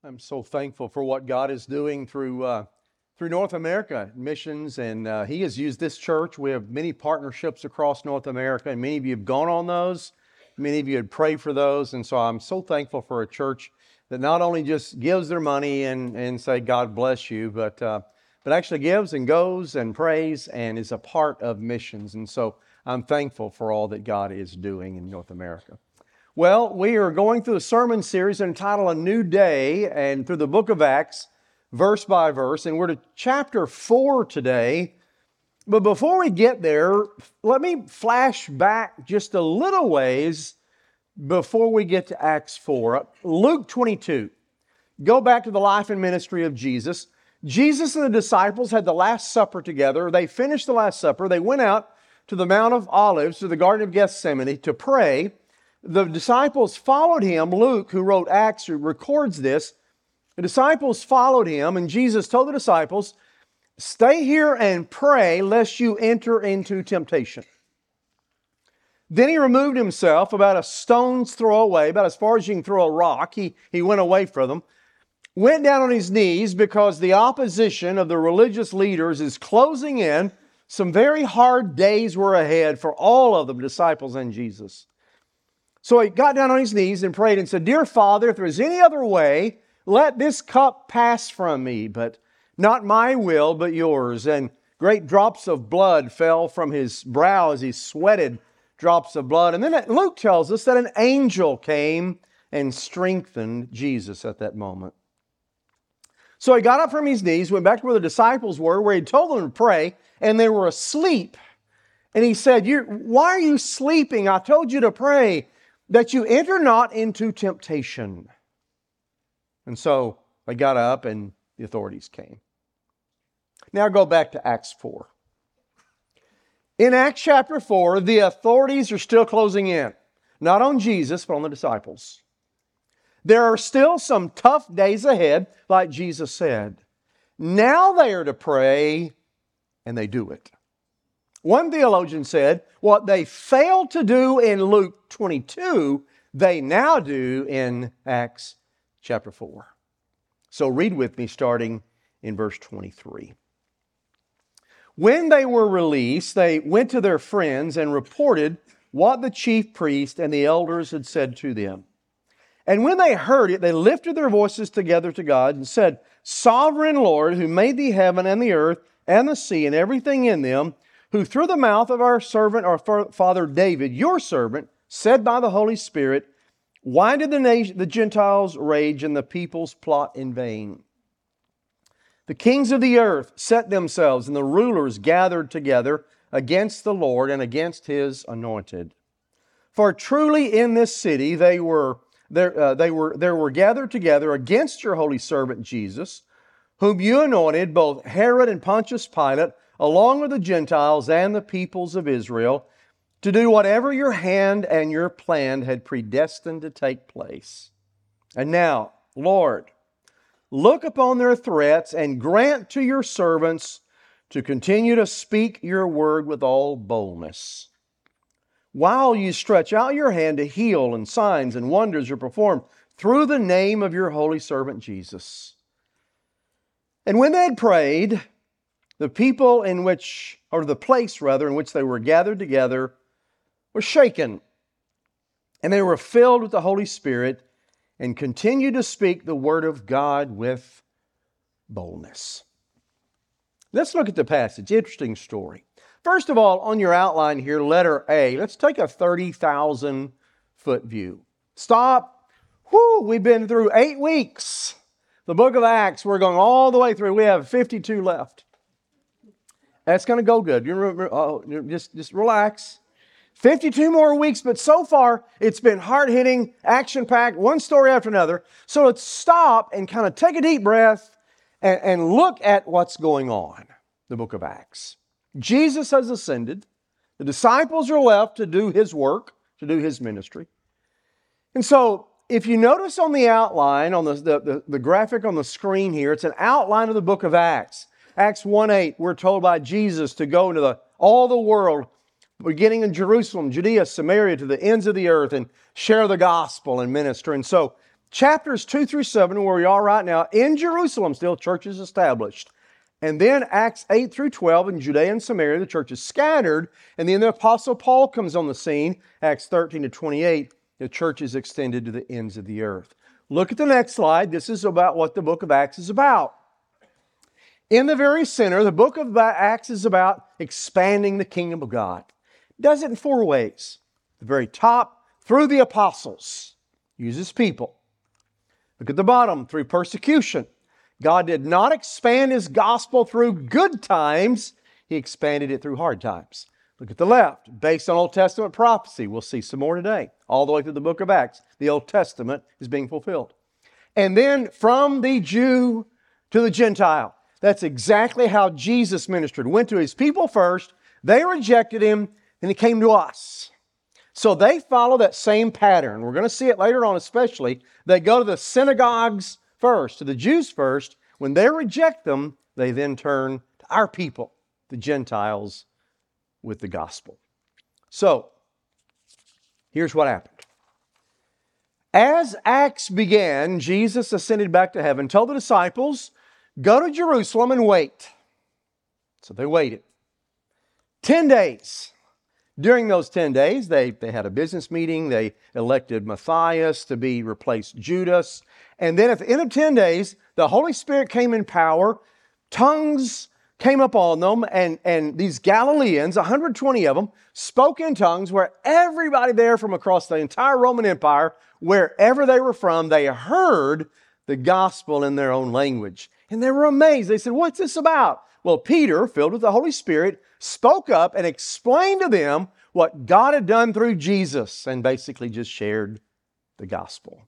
I'm so thankful for what God is doing through North America missions, and He has used this church. We have many partnerships across North America, and many of you have gone on those. Many of you had prayed for those, and so I'm so thankful for a church that not only just gives their money and say God bless you, but actually gives and goes and prays and is a part of missions. And so I'm thankful for all that God is doing in North America. Well, we are going through a sermon series entitled A New Day, and through the book of Acts, verse by verse, and we're to chapter 4 today. But before we get there, let me flash back just a little ways before we get to Acts 4. Luke 22. Go back to the life and ministry of Jesus. Jesus and the disciples had the Last Supper together. They finished the Last Supper. They went out to the Mount of Olives, to the Garden of Gethsemane, to pray. The disciples followed him. Luke, who wrote Acts, who records this, the disciples followed him, and Jesus told the disciples, "Stay here and pray lest you enter into temptation." Then he removed himself about a stone's throw away, about as far as you can throw a rock. He went away from them, went down on his knees because the opposition of the religious leaders is closing in. Some very hard days were ahead for all of them, disciples and Jesus. So he got down on his knees and prayed and said, "Dear Father, if there is any other way, let this cup pass from me, but not my will, but yours." And great drops of blood fell from his brow as he sweated drops of blood. And then Luke tells us that an angel came and strengthened Jesus at that moment. So he got up from his knees, went back to where the disciples were, where he told them to pray, and they were asleep. And he said, "Why are you sleeping? I told you to pray, that you enter not into temptation." And so they got up and the authorities came. Now go back to Acts 4. In Acts chapter 4, the authorities are still closing in. Not on Jesus, but on the disciples. There are still some tough days ahead, like Jesus said. Now they are to pray, and they do it. One theologian said, what they failed to do in Luke 22, they now do in Acts chapter 4. So read with me starting in verse 23. When they were released, they went to their friends and reported what the chief priest and the elders had said to them. And when they heard it, they lifted their voices together to God and said, "Sovereign Lord, who made the heaven and the earth and the sea and everything in them, who through the mouth of our servant, our father David, your servant, said by the Holy Spirit, why did the Gentiles rage and the peoples plot in vain? The kings of the earth set themselves, and the rulers gathered together against the Lord and against His anointed. For truly in this city they were gathered together against your holy servant Jesus, whom you anointed, both Herod and Pontius Pilate, along with the Gentiles and the peoples of Israel, to do whatever your hand and your plan had predestined to take place. And now, Lord, look upon their threats and grant to your servants to continue to speak your word with all boldness. While you stretch out your hand to heal, and signs and wonders are performed through the name of your holy servant Jesus." And when they had prayed, the place in which they were gathered together was shaken, and they were filled with the Holy Spirit and continued to speak the word of God with boldness. Let's look at the passage. Interesting story. First of all, on your outline here, letter A, let's take a 30,000-foot view. Stop. We've been through 8 weeks. The book of Acts, we're going all the way through. We have 52 left. That's going to go good. Just relax. 52 more weeks, but so far it's been hard-hitting, action-packed, one story after another. So let's stop and kind of take a deep breath and look at what's going on. The book of Acts. Jesus has ascended. The disciples are left to do His work, to do His ministry. And so if you notice on the outline, on the graphic on the screen here, it's an outline of the book of Acts. Acts 1:8, we're told by Jesus to go into all the world, beginning in Jerusalem, Judea, Samaria, to the ends of the earth, and share the gospel and minister. And so chapters 2 through 7, where we are right now, in Jerusalem still, church is established. And then Acts 8 through 12 in Judea and Samaria, the church is scattered. And then the Apostle Paul comes on the scene, Acts 13 to 28, the church is extended to the ends of the earth. Look at the next slide. This is about what the book of Acts is about. In the very center, the book of Acts is about expanding the kingdom of God. It does it in 4 ways. The very top, through the apostles, uses people. Look at the bottom, through persecution. God did not expand His gospel through good times. He expanded it through hard times. Look at the left, based on Old Testament prophecy. We'll see some more today. All the way through the book of Acts, the Old Testament is being fulfilled. And then from the Jew to the Gentile. That's exactly how Jesus ministered. Went to His people first, they rejected Him, and He came to us. So they follow that same pattern. We're going to see it later on especially. They go to the synagogues first, to the Jews first. When they reject them, they then turn to our people, the Gentiles, with the gospel. So, here's what happened. As Acts began, Jesus ascended back to heaven, told the disciples, go to Jerusalem and wait. So they waited. 10 days. During those 10 days, they had a business meeting. They elected Matthias to be replaced Judas. And then at the end of 10 days, the Holy Spirit came in power. Tongues came upon them. And these Galileans, 120 of them, spoke in tongues where everybody there from across the entire Roman Empire, wherever they were from, they heard the gospel in their own language. And they were amazed. They said, what's this about? Well, Peter, filled with the Holy Spirit, spoke up and explained to them what God had done through Jesus and basically just shared the gospel.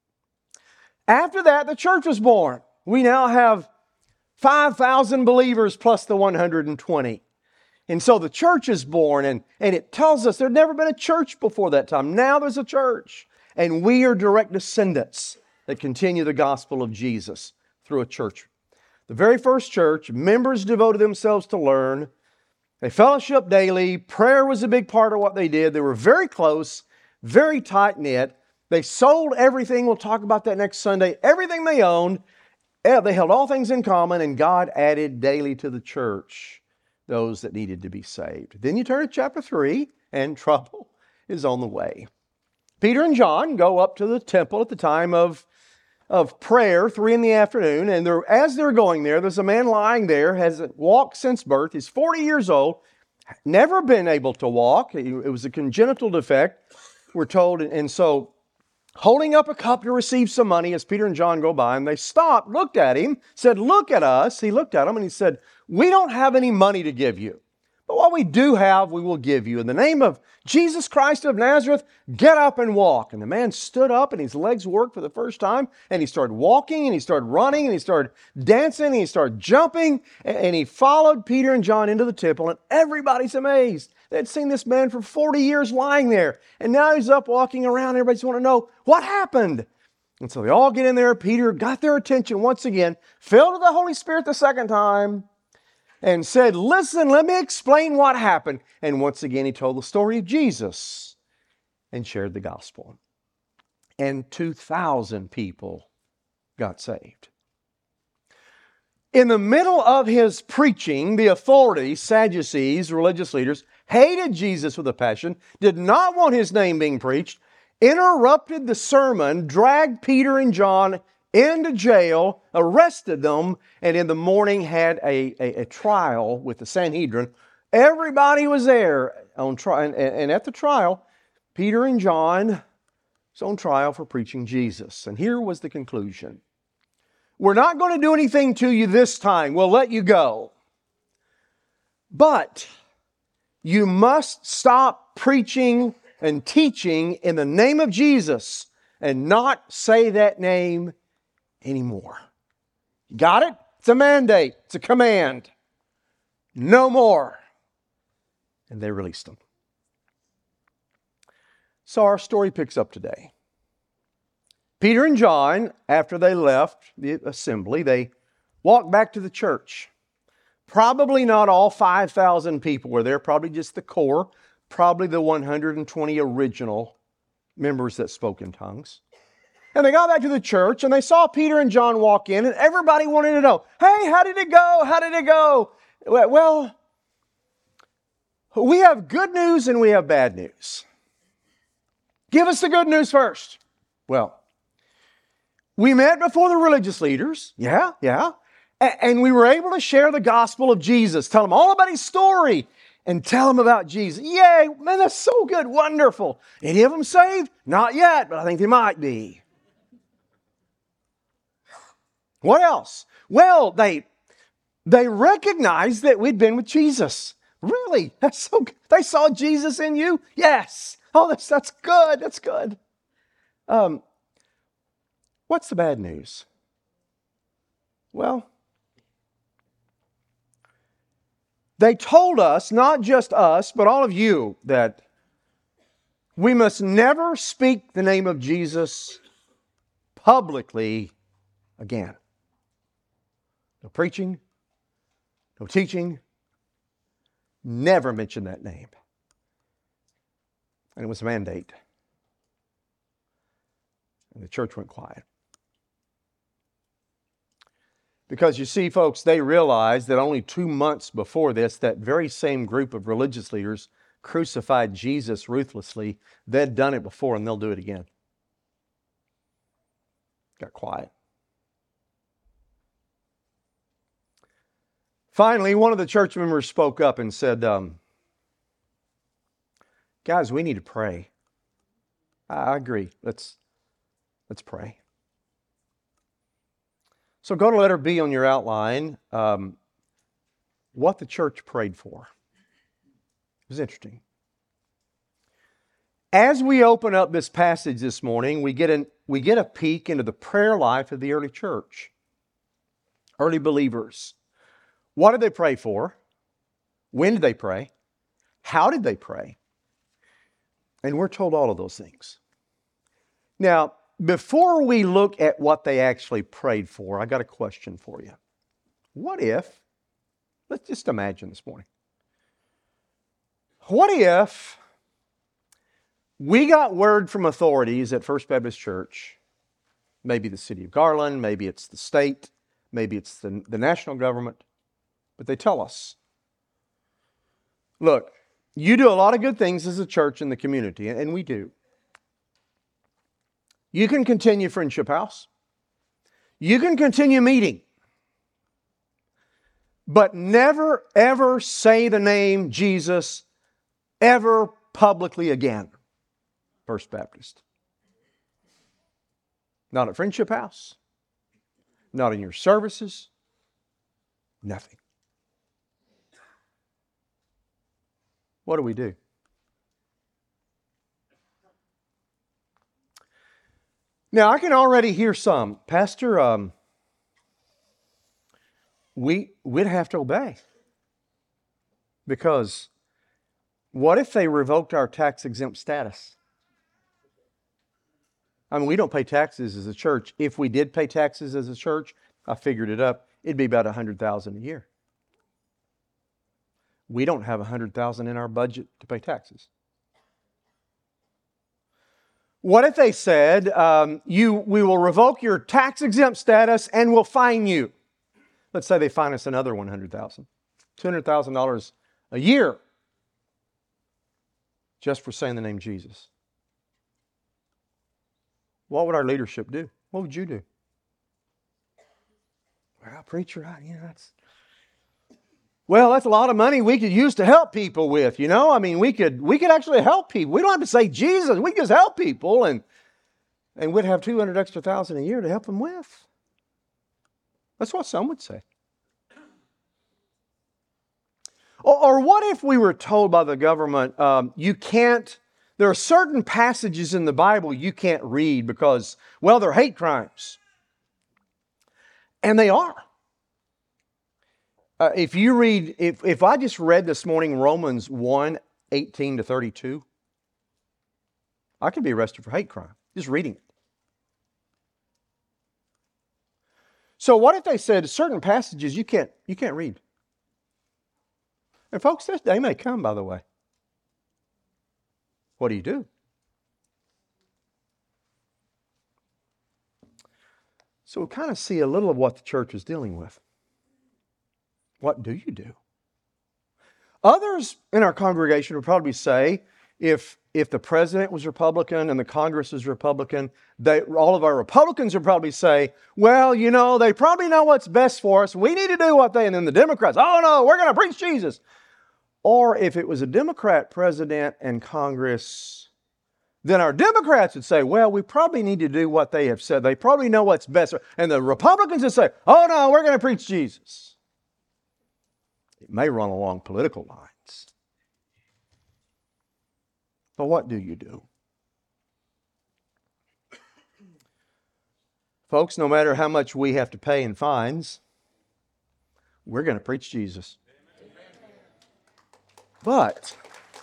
After that, the church was born. We now have 5,000 believers plus the 120. And so the church is born, and it tells us there'd never been a church before that time. Now there's a church, and we are direct descendants that continue the gospel of Jesus through a church. The very first church, members devoted themselves to learn. They fellowshiped daily. Prayer was a big part of what they did. They were very close, very tight-knit. They sold everything. We'll talk about that next Sunday. Everything they owned. They held all things in common, and God added daily to the church those that needed to be saved. Then you turn to chapter 3, and trouble is on the way. Peter and John go up to the temple at the time of prayer, 3 in the afternoon, and as they're going there, there's a man lying there, hasn't walked since birth. He's 40 years old, never been able to walk. It was a congenital defect, we're told. And so, holding up a cup to receive some money as Peter and John go by, and they stopped, looked at him, said, look at us. He looked at them and he said, we don't have any money to give you, but what we do have, we will give you. In the name of Jesus Christ of Nazareth, get up and walk. And the man stood up and his legs worked for the first time. And he started walking and he started running and he started dancing and he started jumping. And he followed Peter and John into the temple, and everybody's amazed. They'd seen this man for 40 years lying there. And now he's up walking around. Everybody's wanting to know what happened. And so they all get in there. Peter got their attention once again, filled with the Holy Spirit the second time, and said, listen, let me explain what happened. And once again, he told the story of Jesus and shared the gospel. And 2,000 people got saved. In the middle of his preaching, the authorities, Sadducees, religious leaders, hated Jesus with a passion, did not want his name being preached, interrupted the sermon, dragged Peter and John into jail, arrested them, and in the morning had a trial with the Sanhedrin. Everybody was there on trial, and at the trial, Peter and John was on trial for preaching Jesus. And here was the conclusion. We're not going to do anything to you this time. We'll let you go. But you must stop preaching and teaching in the name of Jesus and not say that name anymore. Got it? It's a mandate. It's a command. No more. And they released them. So our story picks up today. Peter and John, after they left the assembly, they walked back to the church. Probably not all 5,000 people were there, probably just the core, probably the 120 original members that spoke in tongues. And they got back to the church and they saw Peter and John walk in and everybody wanted to know, hey, how did it go? How did it go? Well, we have good news and we have bad news. Give us the good news first. Well, we met before the religious leaders. Yeah. And we were able to share the gospel of Jesus. Tell them all about his story and tell them about Jesus. Yay, man, that's so good. Wonderful. Any of them saved? Not yet, but I think they might be. What else? Well, they recognized that we'd been with Jesus. Really? That's so good. They saw Jesus in you? Yes. Oh, that's good. That's good. What's the bad news? Well, they told us, not just us, but all of you, that we must never speak the name of Jesus publicly again. No preaching, no teaching, never mention that name. And it was a mandate. And the church went quiet. Because you see, folks, they realized that only 2 months before this, that very same group of religious leaders crucified Jesus ruthlessly. They'd done it before and they'll do it again. Got quiet. Finally, one of the church members spoke up and said, guys, we need to pray. I agree. Let's pray. So go to letter B on your outline. What the church prayed for. It was interesting. As we open up this passage this morning, we get a peek into the prayer life of the early church. Early believers. What did they pray for? When did they pray? How did they pray? And we're told all of those things. Now, before we look at what they actually prayed for, I got a question for you. What if, let's just imagine this morning. What if we got word from authorities at First Baptist Church, maybe the city of Garland, maybe it's the state, maybe it's the national government, but they tell us, look, you do a lot of good things as a church in the community, and we do. You can continue Friendship House. You can continue meeting. But never, ever say the name Jesus ever publicly again. First Baptist. Not at Friendship House. Not in your services. Nothing. What do we do? Now, I can already hear some. Pastor, we'd have to obey. Because what if they revoked our tax-exempt status? I mean, we don't pay taxes as a church. If we did pay taxes as a church, I figured it up, it'd be about $100,000 a year. We don't have $100,000 in our budget to pay taxes. What if they said, we will revoke your tax-exempt status and we'll fine you? Let's say they fine us another $100,000, $200,000 a year just for saying the name Jesus. What would our leadership do? What would you do? Well, preacher, that's a lot of money we could use to help people with, you know? I mean, we could actually help people. We don't have to say Jesus. We can just help people and we'd have $200,000 extra a year to help them with. That's what some would say. Or what if we were told by the government, there are certain passages in the Bible you can't read because, well, they're hate crimes. And they are. If I just read this morning Romans 1:18-32, I could be arrested for hate crime, just reading it. So what if they said certain passages you can't read? And folks, this day may come, by the way. What do you do? So we kind of see a little of what the church is dealing with. What do you do? Others in our congregation would probably say, if the president was Republican and the Congress is Republican, all of our Republicans would probably say, well, you know, they probably know what's best for us. We need to do what they, and then the Democrats, oh no, we're going to preach Jesus. Or if it was a Democrat president and Congress, then our Democrats would say, well, we probably need to do what they have said. They probably know what's best. And the Republicans would say, oh no, we're going to preach Jesus. It may run along political lines. But what do you do? Folks, no matter how much we have to pay in fines, we're going to preach Jesus. But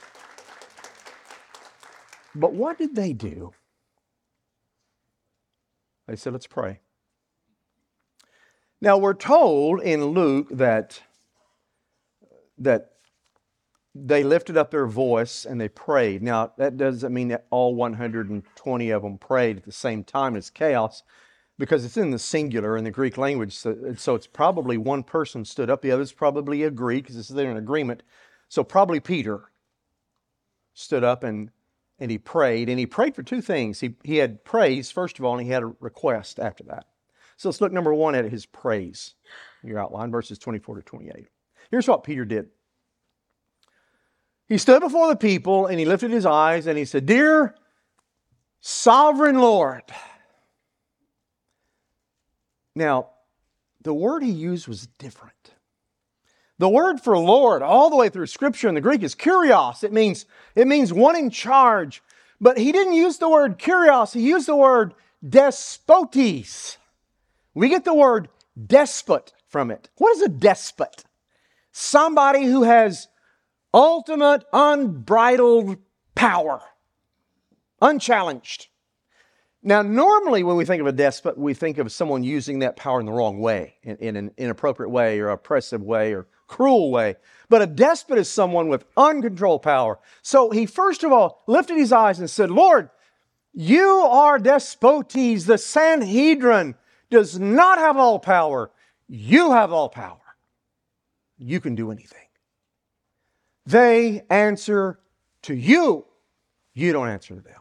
what did they do? They said, let's pray. Now we're told in Luke that they lifted up their voice and they prayed. Now, that doesn't mean that all 120 of them prayed at the same time. It's chaos because it's in the singular in the Greek language. So it's probably one person stood up. The others probably agreed because they're in agreement. So probably Peter stood up and he prayed. And he prayed for two things. He had praise, first of all, and he had a request after that. So let's look, number one, at his praise. Your outline, verses 24 to 28. Here's what Peter did. He stood before the people and he lifted his eyes and he said, Dear sovereign Lord. Now, the word he used was different. The word for Lord all the way through Scripture in the Greek is kurios. It means one in charge. But he didn't use the word kurios. He used the word despotes. We get the word despot from it. What is a despot? Somebody who has ultimate, unbridled power. Unchallenged. Now, normally when we think of a despot, we think of someone using that power in the wrong way, in an inappropriate way or oppressive way or cruel way. But a despot is someone with uncontrolled power. So he first of all lifted his eyes and said, Lord, you are despotes. The Sanhedrin does not have all power. You have all power. You can do anything. They answer to you. You don't answer to them.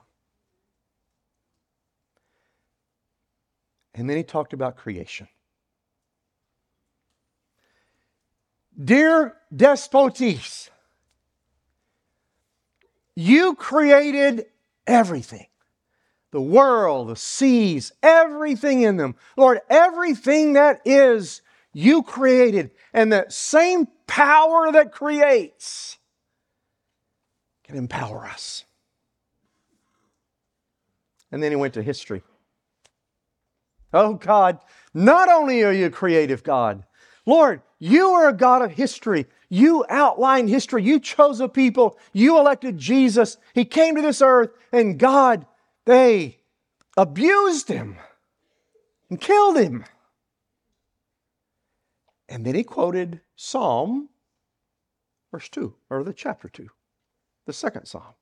And then he talked about creation. Dear despotes, you created everything. The world, the seas, everything in them. Lord, everything that is, you created. And that same power that creates can empower us. And then he went to history. Oh God, not only are you a creative God, Lord, you are a God of history. You outlined history. You chose a people. You elected Jesus. He came to this earth, and God, they abused him and killed him. And then he quoted Psalm, verse 2, or the chapter 2, the second Psalm.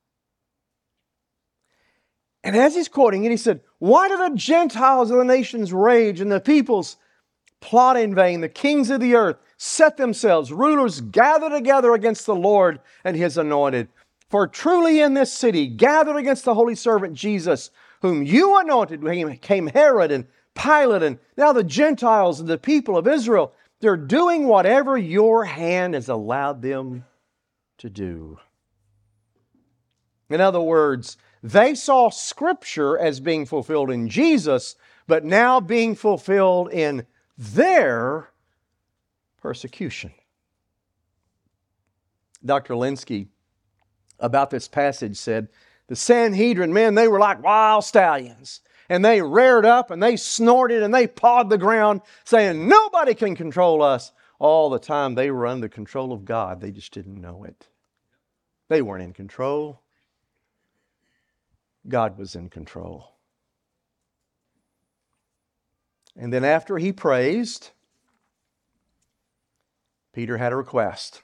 And as he's quoting it, he said, why do the Gentiles of the nations rage and the peoples plot in vain? The kings of the earth set themselves, rulers gather together against the Lord and his anointed. For truly in this city, gathered against the holy servant Jesus, whom you anointed, came Herod and Pilate, and now the Gentiles and the people of Israel. They're doing whatever your hand has allowed them to do. In other words, they saw Scripture as being fulfilled in Jesus, but now being fulfilled in their persecution. Dr. Linsky, about this passage, said, the Sanhedrin, man, they were like wild stallions. And they reared up and they snorted and they pawed the ground, saying, nobody can control us. All the time they were under the control of God. They just didn't know it. They weren't in control. God was in control. And then after he praised, Peter had a request.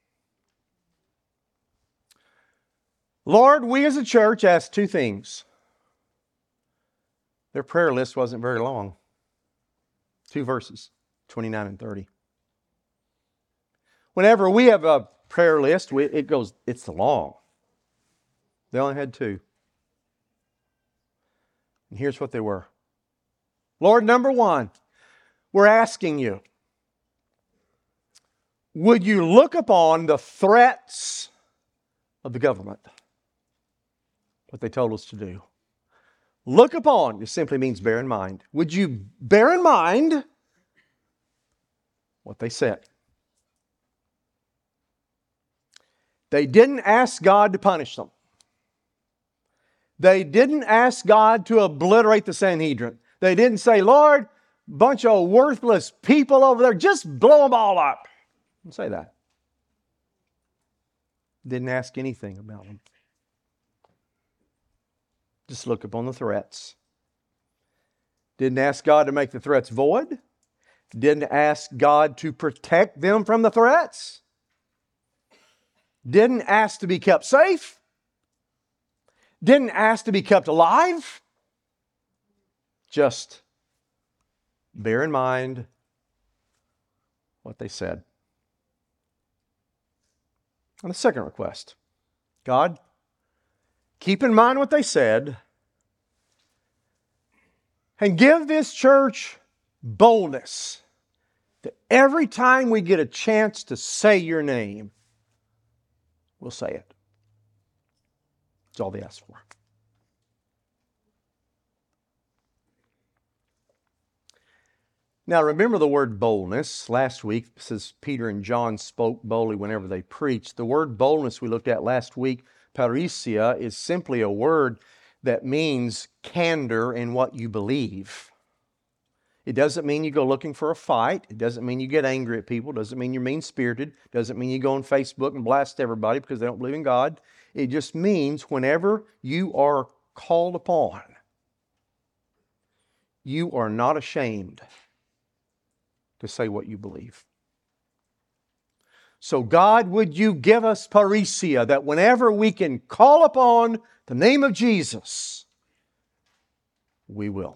Lord, we as a church asked two things. Their prayer list wasn't very long. 2 verses, 29 and 30. Whenever we have a prayer list, it's long. They only had 2. And here's what they were. Lord, number 1, we're asking you, would you look upon the threats of the government? What they told us to do. Look upon, it simply means bear in mind. Would you bear in mind what they said? They didn't ask God to punish them. They didn't ask God to obliterate the Sanhedrin. They didn't say, Lord, bunch of worthless people over there, just blow them all up. Didn't say that. Didn't ask anything about them. Just look upon the threats. Didn't ask God to make the threats void. Didn't ask God to protect them from the threats. Didn't ask to be kept safe. Didn't ask to be kept alive. Just bear in mind what they said. And the second request, God, keep in mind what they said and give this church boldness that every time we get a chance to say your name, we'll say it. That's all they asked for. Now remember the word boldness. Last week, it says Peter and John spoke boldly whenever they preached. The word boldness we looked at last week, parousia, is simply a word that means candor in what you believe. It doesn't mean you go looking for a fight. It doesn't mean you get angry at people. It doesn't mean you're mean-spirited. It doesn't mean you go on Facebook and blast everybody because they don't believe in God. It just means whenever you are called upon, you are not ashamed to say what you believe. So God, would you give us parousia that whenever we can call upon the name of Jesus, we will.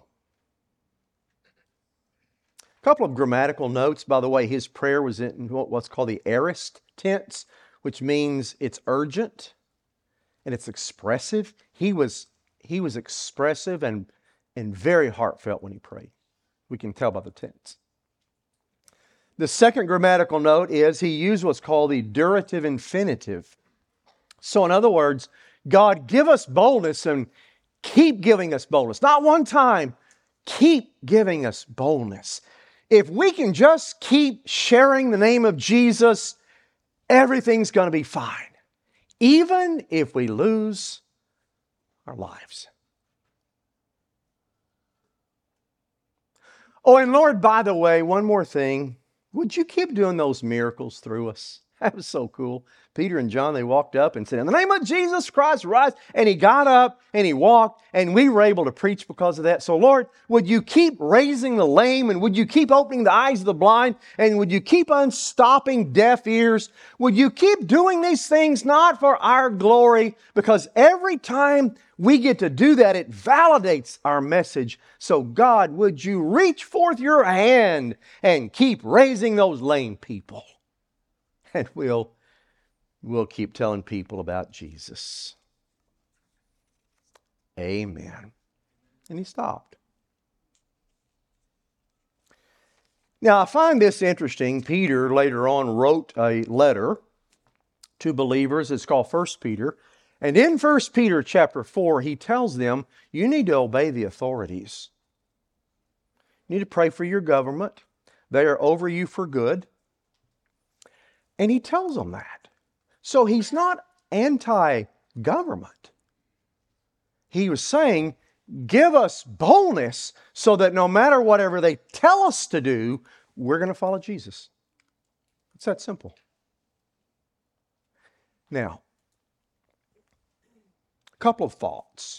A couple of grammatical notes. By the way, his prayer was in what's called the aorist tense, which means it's urgent and it's expressive. He was expressive and very heartfelt when he prayed. We can tell by the tense. The second grammatical note is he used what's called the durative infinitive. So in other words, God, give us boldness and keep giving us boldness. Not one time, keep giving us boldness. If we can just keep sharing the name of Jesus, everything's going to be fine. Even if we lose our lives. Oh, and Lord, by the way, one more thing. Would you keep doing those miracles through us? That was so cool. Peter and John, they walked up and said, in the name of Jesus Christ, rise. And he got up and he walked, and we were able to preach because of that. So Lord, would you keep raising the lame, and would you keep opening the eyes of the blind, and would you keep unstopping deaf ears? Would you keep doing these things not for our glory, because every time we get to do that, it validates our message. So God, would you reach forth your hand and keep raising those lame people? And we'll keep telling people about Jesus. Amen. And he stopped. Now, I find this interesting. Peter later on wrote a letter to believers. It's called 1 Peter. And in 1 Peter chapter 4, he tells them, you need to obey the authorities. You need to pray for your government. They are over you for good. And he tells them that. So he's not anti-government. He was saying, give us boldness so that no matter whatever they tell us to do, we're going to follow Jesus. It's that simple. Now, a couple of thoughts.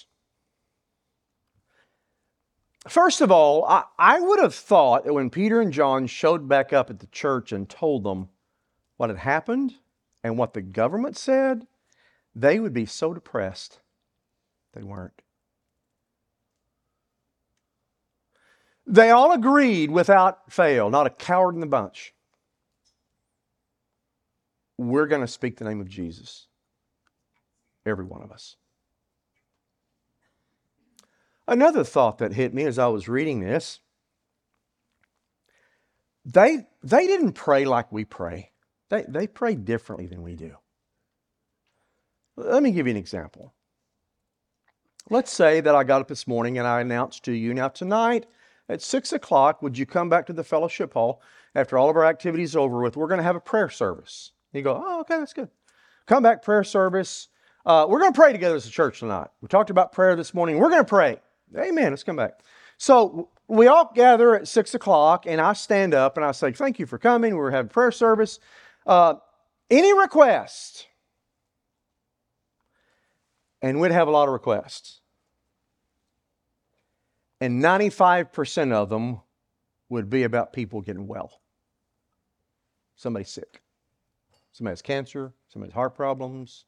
First of all, I would have thought that when Peter and John showed back up at the church and told them what had happened and what the government said, they would be so depressed. They weren't. They all agreed without fail, not a coward in the bunch. We're going to speak the name of Jesus. Every one of us. Another thought that hit me as I was reading this, they didn't pray like we pray. They prayed differently than we do. Let me give you an example. Let's say that I got up this morning and I announced to you, now tonight at 6 o'clock, would you come back to the fellowship hall after all of our activities are over with? We're going to have a prayer service. You go, oh, okay, that's good. Come back, prayer service. We're going to pray together as a church tonight. We talked about prayer this morning. We're going to pray. Amen. Let's come back. So we all gather at 6 o'clock and I stand up and I say, thank you for coming. We're having prayer service. Any requests? And we'd have a lot of requests. And 95% of them would be about people getting well. Somebody's sick. Somebody has cancer. Somebody has heart problems.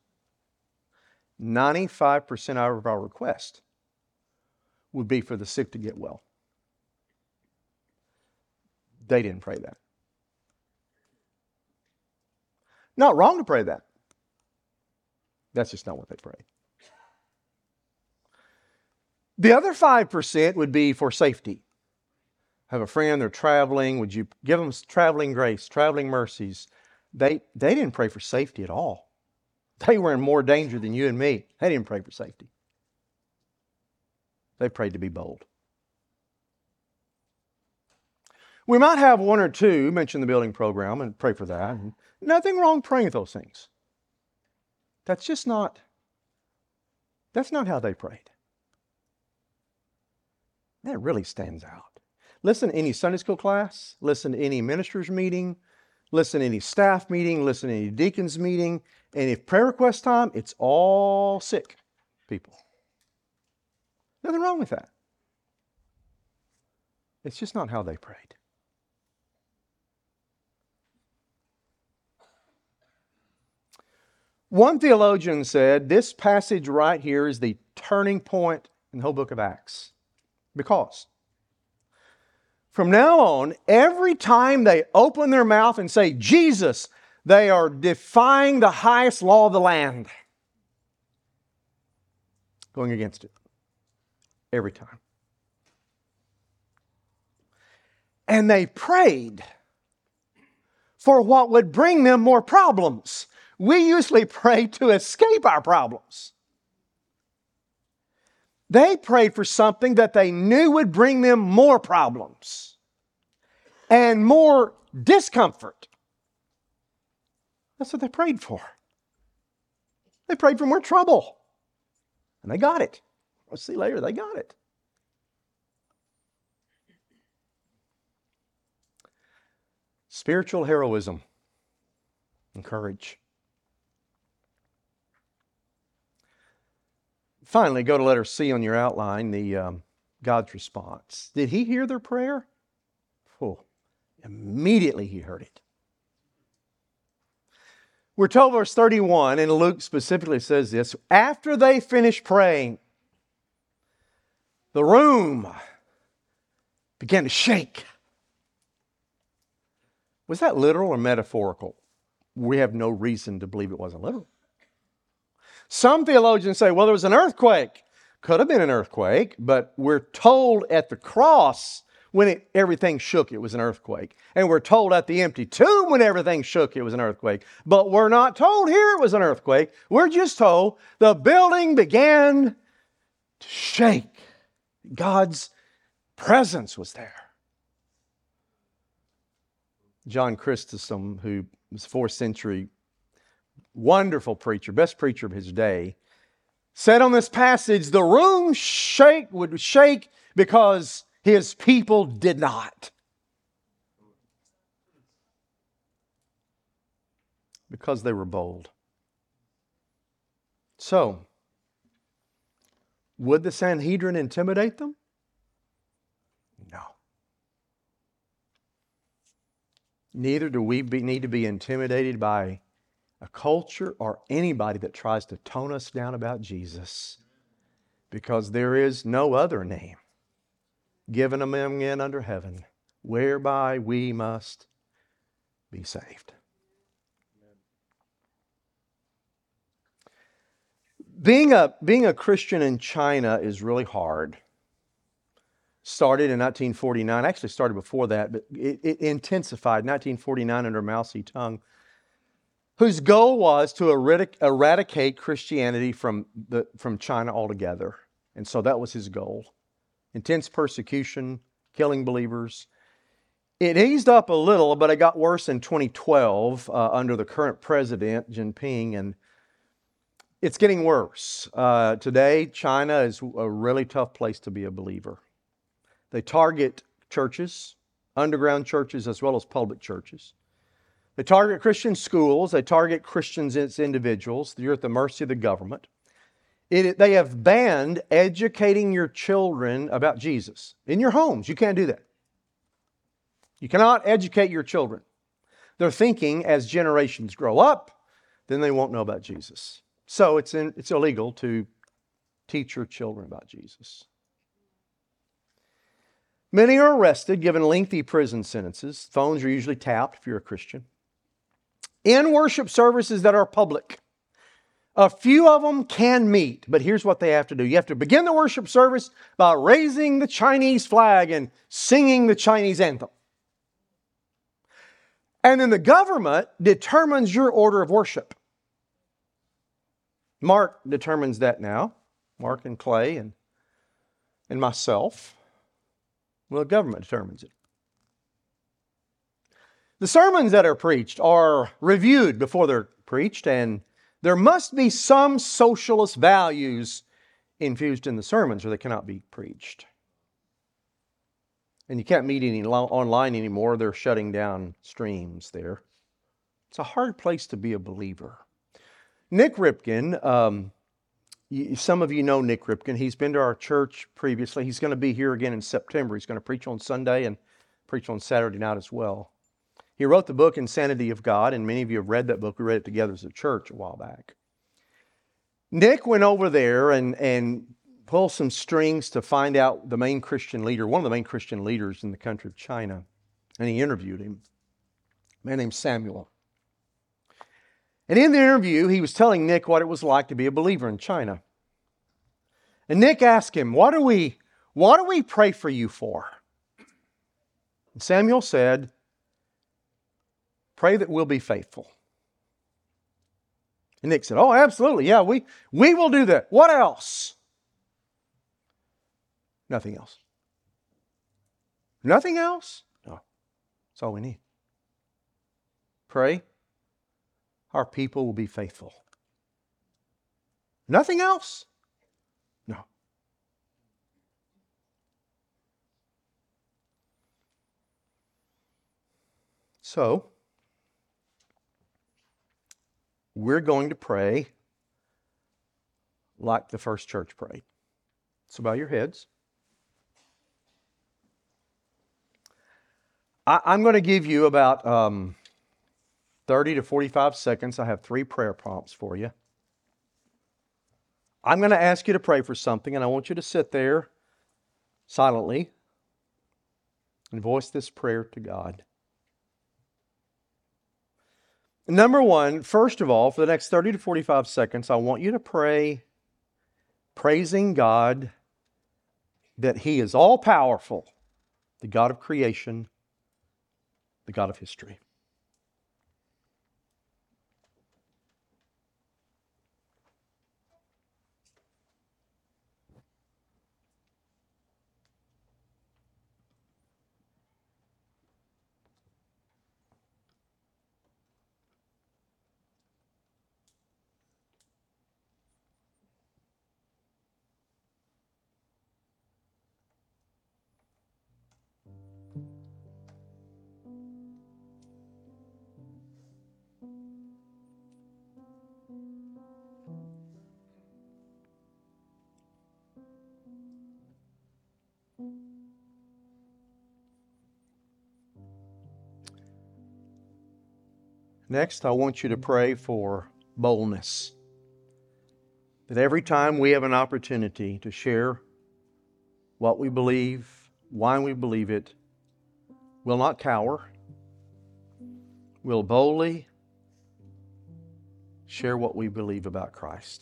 95% of our requests would be for the sick to get well. They didn't pray that. Not wrong to pray that. That's just not what they prayed. The other 5% would be for safety. Have a friend, they're traveling. Would you give them traveling grace, traveling mercies? They didn't pray for safety at all. They were in more danger than you and me. They didn't pray for safety. They prayed to be bold. We might have one or two mention the building program and pray for that. Nothing wrong praying those things. That's not how they prayed. That really stands out. Listen to any Sunday school class, listen to any minister's meeting, listen to any staff meeting, listen to any deacon's meeting, and if prayer request time, it's all sick people. Nothing wrong with that. It's just not how they prayed. One theologian said this passage right here is the turning point in the whole book of Acts. Because from now on, every time they open their mouth and say Jesus, they are defying the highest law of the land. Going against it. Every time. And they prayed for what would bring them more problems. We usually pray to escape our problems. They prayed for something that they knew would bring them more problems and more discomfort. That's what they prayed for. They prayed for more trouble. And they got it. We'll see later, they got it. Spiritual heroism and courage. Finally, go to letter C on your outline, the God's response. Did he hear their prayer? Oh, immediately he heard it. We're told verse 31, and Luke specifically says this, after they finished praying, the room began to shake. Was that literal or metaphorical? We have no reason to believe it wasn't literal. Some theologians say, well, there was an earthquake. Could have been an earthquake, but we're told at the cross when everything shook, it was an earthquake. And we're told at the empty tomb when everything shook, it was an earthquake. But we're not told here it was an earthquake. We're just told the building began to shake. God's presence was there. John Chrysostom, who was 4th century wonderful preacher, best preacher of his day, said on this passage, the room would shake because his people did not. Because they were bold. So, would the Sanhedrin intimidate them? No. Neither do we need to be intimidated by a culture or anybody that tries to tone us down about Jesus. Because there is no other name given among men under heaven, whereby we must be saved. Being a Christian in China is really hard. Started in 1949, actually started before that, but it intensified in 1949 under Mao Zedong, whose goal was to eradicate Christianity from China altogether. And so that was his goal. Intense persecution, killing believers. It eased up a little, but it got worse in 2012 under the current president, Jinping, and it's getting worse. Today, China is a really tough place to be a believer. They target churches, underground churches, as well as public churches. They target Christian schools. They target Christians as individuals. You're at the mercy of the government. They have banned educating your children about Jesus. In your homes, you can't do that. You cannot educate your children. They're thinking as generations grow up, then they won't know about Jesus. So it's illegal to teach your children about Jesus. Many are arrested, given lengthy prison sentences. Phones are usually tapped if you're a Christian. In worship services that are public, a few of them can meet, but here's what they have to do. You have to begin the worship service by raising the Chinese flag and singing the Chinese anthem. And then the government determines your order of worship. Mark determines that now. Mark and Clay and myself. Well, the government determines it. The sermons that are preached are reviewed before they're preached, and there must be some socialist values infused in the sermons or they cannot be preached. And you can't meet online anymore. They're shutting down streams there. It's a hard place to be a believer. Nick Ripken, some of you know Nick Ripken. He's been to our church previously. He's going to be here again in September. He's going to preach on Sunday and preach on Saturday night as well. He wrote the book Insanity of God, and many of you have read that book. We read it together as a church a while back. Nick went over there and pulled some strings to find out the main Christian leader, one of the main Christian leaders in the country of China, and he interviewed him, a man named Samuel. And in the interview, he was telling Nick what it was like to be a believer in China. And Nick asked him, what do we pray for you for? And Samuel said, pray that we'll be faithful. And Nick said, oh, absolutely. Yeah, we will do that. What else? Nothing else. Nothing else? No. That's all we need. Pray our people will be faithful. Nothing else? No. So, we're going to pray like the first church prayed. So bow your heads. I'm going to give you about 30 to 45 seconds. I have 3 prayer prompts for you. I'm going to ask you to pray for something, and I want you to sit there silently and voice this prayer to God. Number one, first of all, for the next 30 to 45 seconds, I want you to pray praising God that He is all-powerful, the God of creation, the God of history. Next, I want you to pray for boldness. That every time we have an opportunity to share what we believe, why we believe it. We'll not cower. We'll boldly share what we believe about Christ.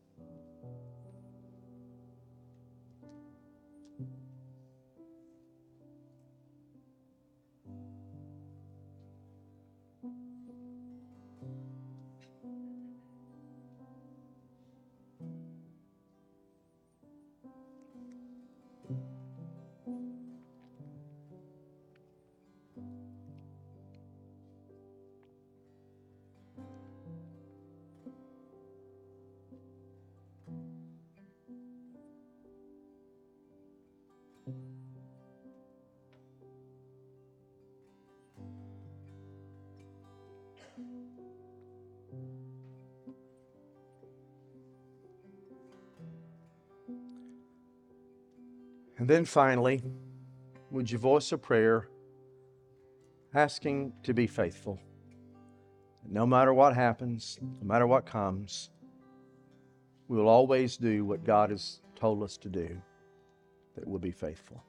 And then finally, would you voice a prayer asking to be faithful? No matter what happens, no matter what comes, we will always do what God has told us to do, that we'll be faithful.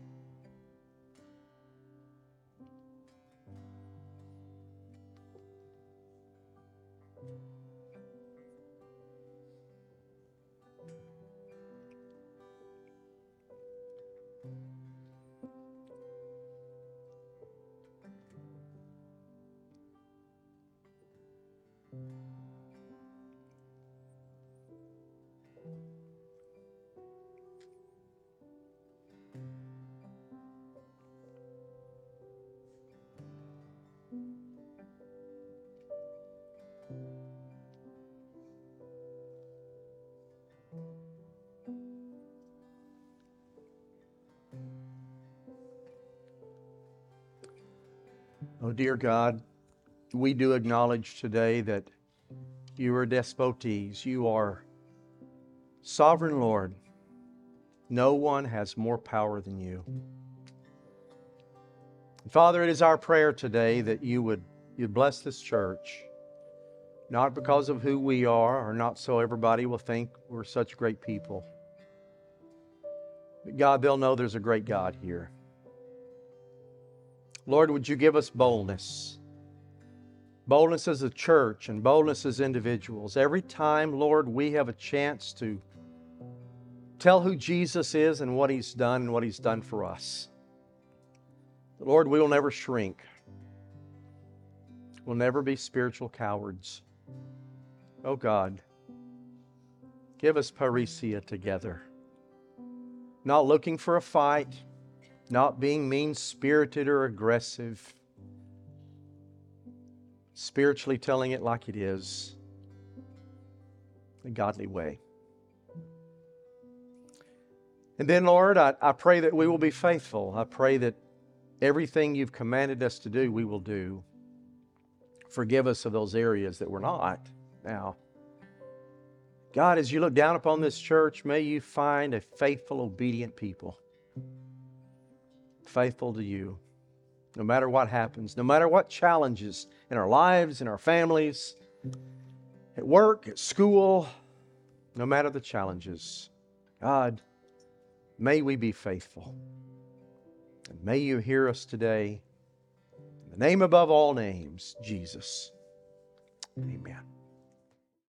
Oh, dear God, we do acknowledge today that you are despotes. You are sovereign Lord. No one has more power than you. Father, it is our prayer today that you'd bless this church, not because of who we are, or not so everybody will think we're such great people. But God, they'll know there's a great God here. Lord, would you give us boldness? Boldness as a church and boldness as individuals. Every time, Lord, we have a chance to tell who Jesus is and what He's done and what He's done for us. Lord, we will never shrink. We'll never be spiritual cowards. Oh God, give us parousia together. Not looking for a fight, not being mean-spirited or aggressive, spiritually telling it like it is, a godly way. And then, Lord, I pray that we will be faithful. I pray that everything you've commanded us to do, we will do. Forgive us of those areas that we're not now. God, as you look down upon this church, may you find a faithful, obedient people. Faithful to you. No matter what happens, no matter what challenges in our lives, in our families, at work, at school, no matter the challenges, God, may we be faithful. And may you hear us today. In the name above all names, Jesus. Amen.